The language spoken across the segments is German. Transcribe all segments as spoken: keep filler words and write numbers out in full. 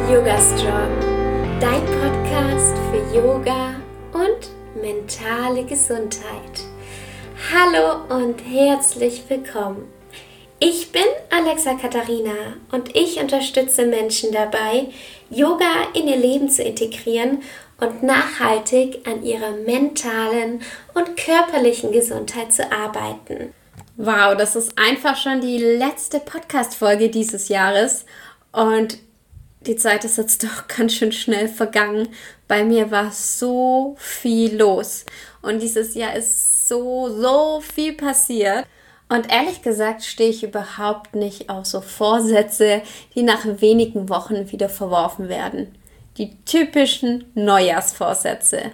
Yoga Strong, dein Podcast für Yoga und mentale Gesundheit. Hallo und herzlich willkommen. Ich bin Alexa Katharina und ich unterstütze Menschen dabei, Yoga in ihr Leben zu integrieren und nachhaltig an ihrer mentalen und körperlichen Gesundheit zu arbeiten. Wow, das ist einfach schon die letzte Podcast-Folge dieses Jahres und die Zeit ist jetzt doch ganz schön schnell vergangen. Bei mir war so viel los und dieses Jahr ist so, so viel passiert. Und ehrlich gesagt stehe ich überhaupt nicht auf so Vorsätze, die nach wenigen Wochen wieder verworfen werden. Die typischen Neujahrsvorsätze.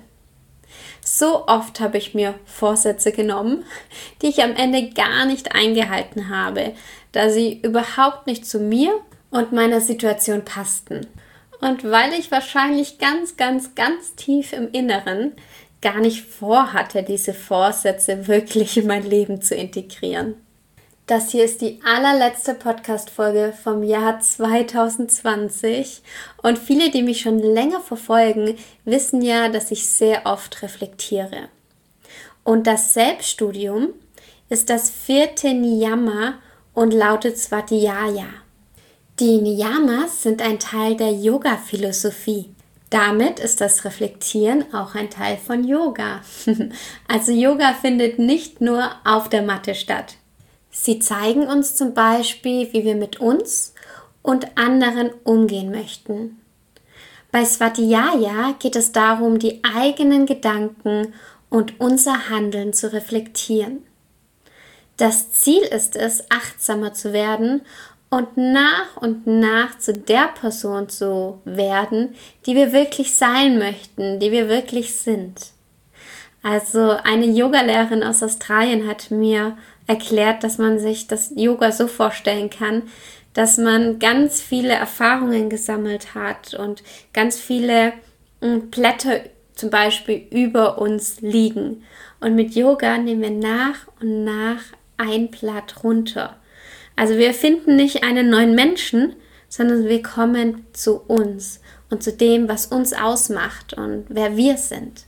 So oft habe ich mir Vorsätze genommen, die ich am Ende gar nicht eingehalten habe, da sie überhaupt nicht zu mir und meiner Situation passten. Und weil ich wahrscheinlich ganz, ganz, ganz tief im Inneren gar nicht vorhatte, diese Vorsätze wirklich in mein Leben zu integrieren. Das hier ist die allerletzte Podcast-Folge vom Jahr zwanzig zwanzig und viele, die mich schon länger verfolgen, wissen ja, dass ich sehr oft reflektiere. Und das Selbststudium ist das vierte Niyama und lautet Svatiyaya. Die Niyamas sind ein Teil der Yoga-Philosophie. Damit ist das Reflektieren auch ein Teil von Yoga. Also Yoga findet nicht nur auf der Matte statt. Sie zeigen uns zum Beispiel, wie wir mit uns und anderen umgehen möchten. Bei Svatiyaya geht es darum, die eigenen Gedanken und unser Handeln zu reflektieren. Das Ziel ist es, achtsamer zu werden und nach und nach zu der Person zu werden, die wir wirklich sein möchten, die wir wirklich sind. Also eine Yogalehrerin aus Australien hat mir erklärt, dass man sich das Yoga so vorstellen kann, dass man ganz viele Erfahrungen gesammelt hat und ganz viele Blätter zum Beispiel über uns liegen. Und mit Yoga nehmen wir nach und nach ein Blatt runter. Also wir finden nicht einen neuen Menschen, sondern wir kommen zu uns und zu dem, was uns ausmacht und wer wir sind.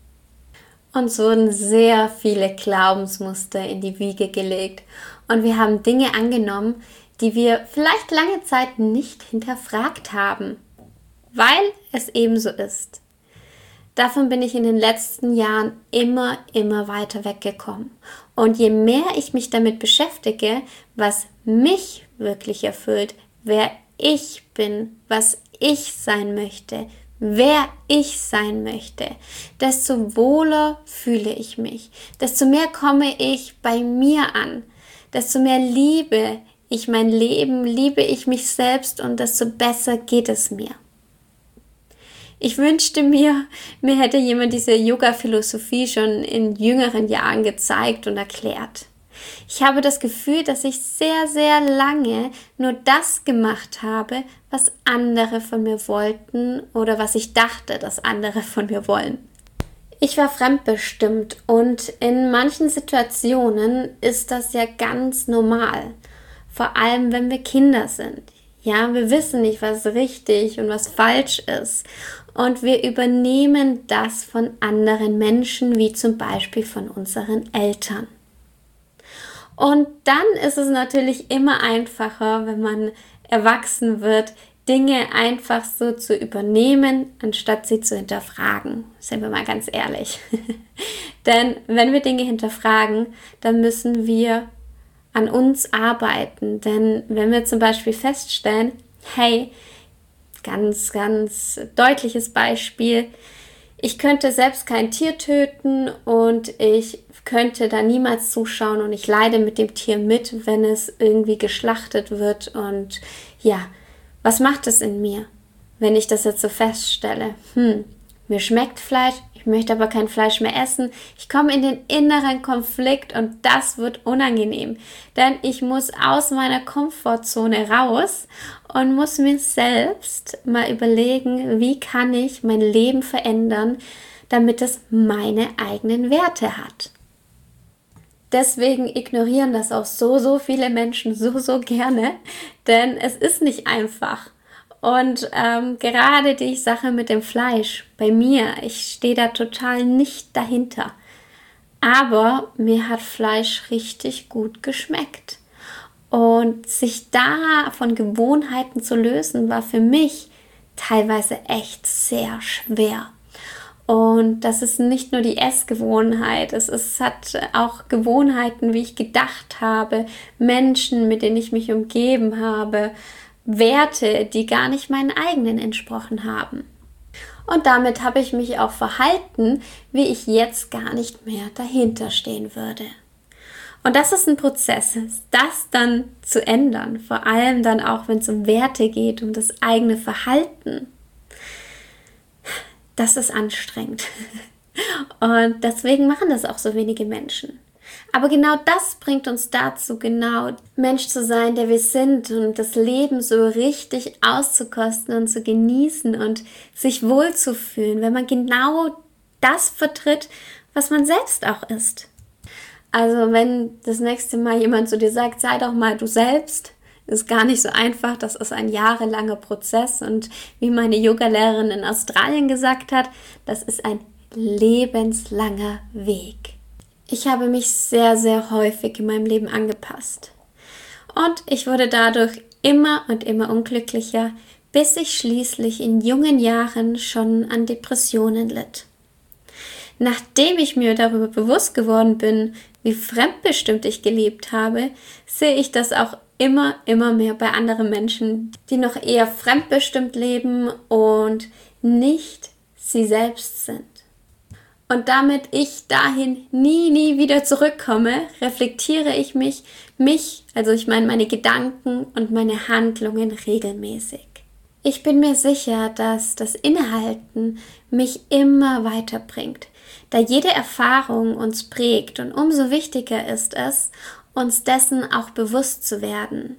Uns wurden sehr viele Glaubensmuster in die Wiege gelegt und wir haben Dinge angenommen, die wir vielleicht lange Zeit nicht hinterfragt haben, weil es eben so ist. Davon bin ich in den letzten Jahren immer, immer weiter weggekommen. Und je mehr ich mich damit beschäftige, was mich wirklich erfüllt, wer ich bin, was ich sein möchte, wer ich sein möchte, desto wohler fühle ich mich, desto mehr komme ich bei mir an, desto mehr liebe ich mein Leben, liebe ich mich selbst und desto besser geht es mir. Ich wünschte mir, mir hätte jemand diese Yoga-Philosophie schon in jüngeren Jahren gezeigt und erklärt. Ich habe das Gefühl, dass ich sehr, sehr lange nur das gemacht habe, was andere von mir wollten oder was ich dachte, dass andere von mir wollen. Ich war fremdbestimmt und in manchen Situationen ist das ja ganz normal. Vor allem, wenn wir Kinder sind. Ja, wir wissen nicht, was richtig und was falsch ist. Und wir übernehmen das von anderen Menschen, wie zum Beispiel von unseren Eltern. Und dann ist es natürlich immer einfacher, wenn man erwachsen wird, Dinge einfach so zu übernehmen, anstatt sie zu hinterfragen. Seien wir mal ganz ehrlich. Denn wenn wir Dinge hinterfragen, dann müssen wir an uns arbeiten. Denn wenn wir zum Beispiel feststellen, hey, ganz, ganz deutliches Beispiel, ich könnte selbst kein Tier töten und ich könnte da niemals zuschauen und ich leide mit dem Tier mit, wenn es irgendwie geschlachtet wird. Und ja, was macht es in mir, wenn ich das jetzt so feststelle? Hm, mir schmeckt Fleisch, ich möchte aber kein Fleisch mehr essen. Ich komme in den inneren Konflikt und das wird unangenehm, denn ich muss aus meiner Komfortzone raus und muss mir selbst mal überlegen, wie kann ich mein Leben verändern, damit es meine eigenen Werte hat. Deswegen ignorieren das auch so, so viele Menschen so, so gerne, denn es ist nicht einfach. Und ähm, gerade die Sache mit dem Fleisch, bei mir, ich stehe da total nicht dahinter. Aber mir hat Fleisch richtig gut geschmeckt. Und sich da von Gewohnheiten zu lösen, war für mich teilweise echt sehr schwer. Und das ist nicht nur die Essgewohnheit, es ist, hat auch Gewohnheiten, wie ich gedacht habe, Menschen, mit denen ich mich umgeben habe, Werte, die gar nicht meinen eigenen entsprochen haben. Und damit habe ich mich auch verhalten, wie ich jetzt gar nicht mehr dahinter stehen würde. Und das ist ein Prozess, das dann zu ändern, vor allem dann auch, wenn es um Werte geht, um das eigene Verhalten. Das ist anstrengend. Und deswegen machen das auch so wenige Menschen. Aber genau das bringt uns dazu, genau Mensch zu sein, der wir sind und das Leben so richtig auszukosten und zu genießen und sich wohlzufühlen, wenn man genau das vertritt, was man selbst auch ist. Also wenn das nächste Mal jemand zu dir sagt, sei doch mal du selbst, ist gar nicht so einfach, das ist ein jahrelanger Prozess und wie meine Yogalehrerin in Australien gesagt hat, das ist ein lebenslanger Weg. Ich habe mich sehr, sehr häufig in meinem Leben angepasst und ich wurde dadurch immer und immer unglücklicher, bis ich schließlich in jungen Jahren schon an Depressionen litt. Nachdem ich mir darüber bewusst geworden bin, wie fremdbestimmt ich gelebt habe, sehe ich das auch immer, immer mehr bei anderen Menschen, die noch eher fremdbestimmt leben und nicht sie selbst sind. Und damit ich dahin nie, nie wieder zurückkomme, reflektiere ich mich, mich, also ich meine meine Gedanken und meine Handlungen regelmäßig. Ich bin mir sicher, dass das Innehalten mich immer weiterbringt, da jede Erfahrung uns prägt und umso wichtiger ist es, uns dessen auch bewusst zu werden.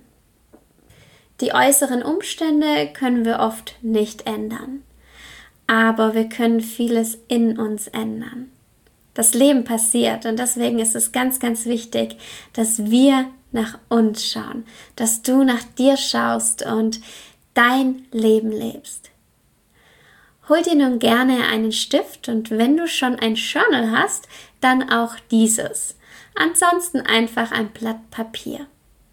Die äußeren Umstände können wir oft nicht ändern, aber wir können vieles in uns ändern. Das Leben passiert und deswegen ist es ganz, ganz wichtig, dass wir nach uns schauen, dass du nach dir schaust und dein Leben lebst. Hol dir nun gerne einen Stift und wenn du schon ein Journal hast, dann auch dieses. Ansonsten einfach ein Blatt Papier.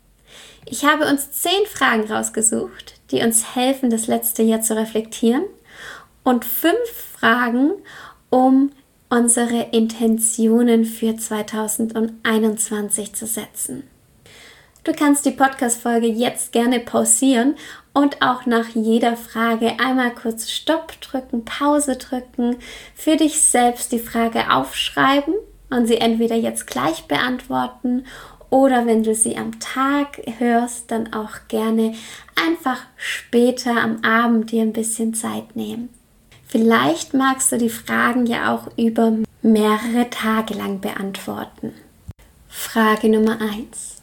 Ich habe uns zehn Fragen rausgesucht, die uns helfen, das letzte Jahr zu reflektieren und fünf Fragen, um unsere Intentionen für zweitausendeinundzwanzig zu setzen. Du kannst die Podcast-Folge jetzt gerne pausieren und auch nach jeder Frage einmal kurz Stopp drücken, Pause drücken, für dich selbst die Frage aufschreiben und sie entweder jetzt gleich beantworten oder wenn du sie am Tag hörst, dann auch gerne einfach später am Abend dir ein bisschen Zeit nehmen. Vielleicht magst du die Fragen ja auch über mehrere Tage lang beantworten. Frage Nummer eins.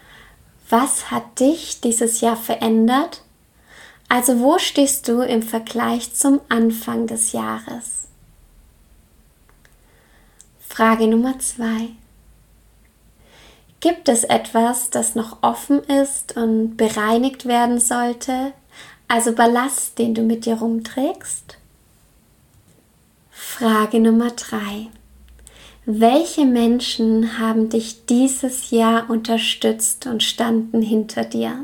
Was hat dich dieses Jahr verändert? Also wo stehst du im Vergleich zum Anfang des Jahres? Frage Nummer zwei. Gibt es etwas, das noch offen ist und bereinigt werden sollte? Also Ballast, den du mit dir rumträgst? Frage Nummer drei. Welche Menschen haben dich dieses Jahr unterstützt und standen hinter dir?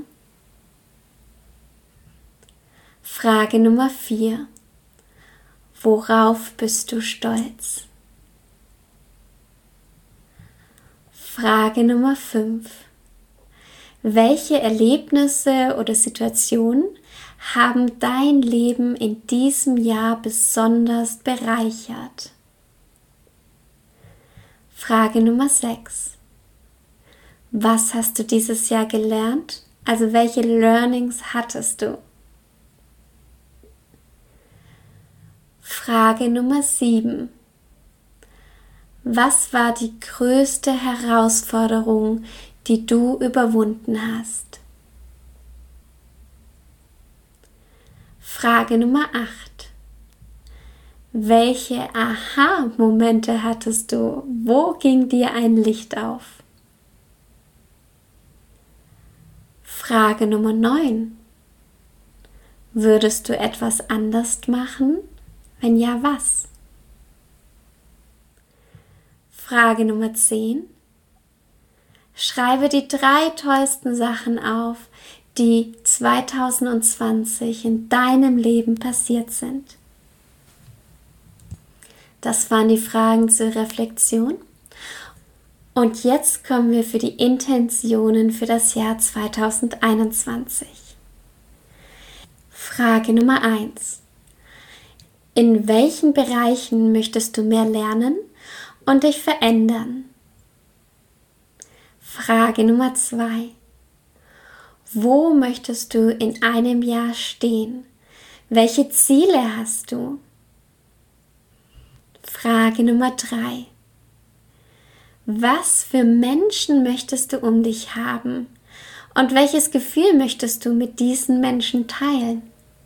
Frage Nummer vier. Worauf bist du stolz? Frage Nummer fünf. Welche Erlebnisse oder Situationen haben dein Leben in diesem Jahr besonders bereichert? Frage Nummer sechs. Was hast du dieses Jahr gelernt? Also welche Learnings hattest du? Frage Nummer sieben. Was war die größte Herausforderung, die du überwunden hast? Frage Nummer acht. Welche Aha-Momente hattest du? Wo ging dir ein Licht auf? Frage Nummer neun. Würdest du etwas anders machen? Wenn ja, was? Frage Nummer zehn. Schreibe die drei tollsten Sachen auf, die zwanzig zwanzig in deinem Leben passiert sind. Das waren die Fragen zur Reflexion. Und jetzt kommen wir für die Intentionen für das Jahr zwanzig einundzwanzig. Frage Nummer eins. In welchen Bereichen möchtest du mehr lernen und dich verändern? Frage Nummer zwei. Wo möchtest du in einem Jahr stehen? Welche Ziele hast du? Frage Nummer drei. Was für Menschen möchtest du um dich haben? Und welches Gefühl möchtest du mit diesen Menschen teilen?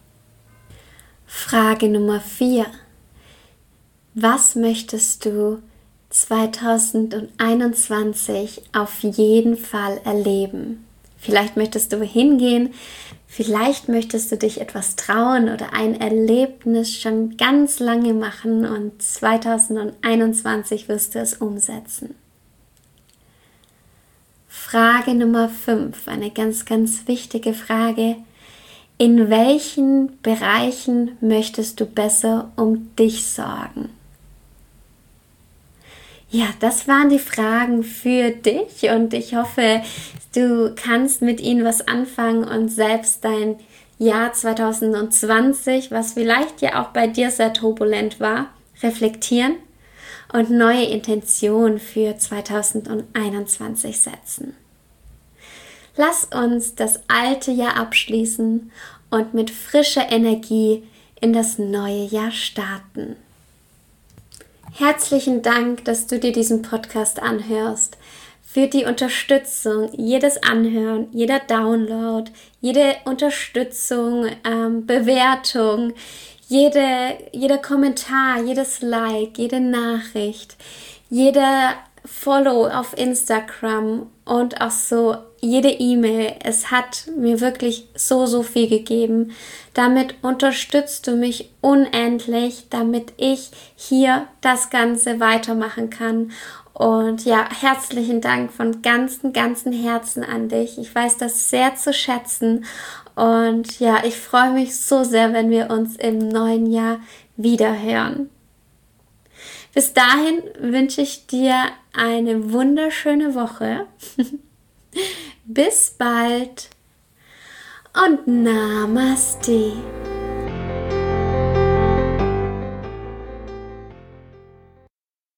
Frage Nummer vier. Was möchtest du zwanzig einundzwanzig auf jeden Fall erleben? Vielleicht möchtest du hingehen, vielleicht möchtest du dich etwas trauen oder ein Erlebnis schon ganz lange machen und zwanzig einundzwanzig wirst du es umsetzen. Frage Nummer fünf, eine ganz, ganz wichtige Frage. In welchen Bereichen möchtest du besser um dich sorgen? Ja, das waren die Fragen für dich und ich hoffe, du kannst mit ihnen was anfangen und selbst dein Jahr zwanzig zwanzig, was vielleicht ja auch bei dir sehr turbulent war, reflektieren und neue Intentionen für zwanzig einundzwanzig setzen. Lass uns das alte Jahr abschließen und mit frischer Energie in das neue Jahr starten. Herzlichen Dank, dass du dir diesen Podcast anhörst. Für die Unterstützung, jedes Anhören, jeder Download, jede Unterstützung, ähm, Bewertung, jede, jeder Kommentar, jedes Like, jede Nachricht, jeder Follow auf Instagram und auch so jede E-Mail. Es hat mir wirklich so, so viel gegeben. Damit unterstützt du mich unendlich, damit ich hier das Ganze weitermachen kann. Und ja, herzlichen Dank von ganzem, ganzem Herzen an dich. Ich weiß das sehr zu schätzen. Und ja, ich freue mich so sehr, wenn wir uns im neuen Jahr wiederhören. Bis dahin wünsche ich dir eine wunderschöne Woche. Bis bald und Namaste.